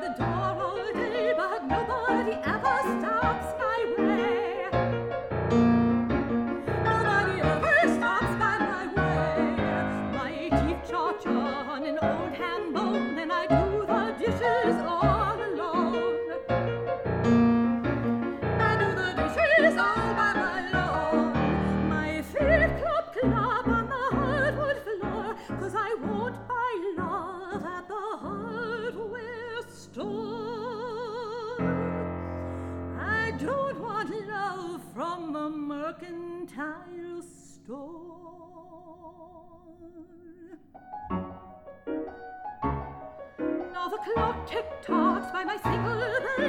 the door all day, but nobody ever stops my way. Nobody ever stops by my way. My teeth charge on an old ham bone, and I do the dishes all alone. I do the dishes all by my own. My feet clop clop on the hardwood floor, 'cause I won't buy love at the hardware store. I don't want love from a mercantile store. Now the clock tick-tocks by my single bed.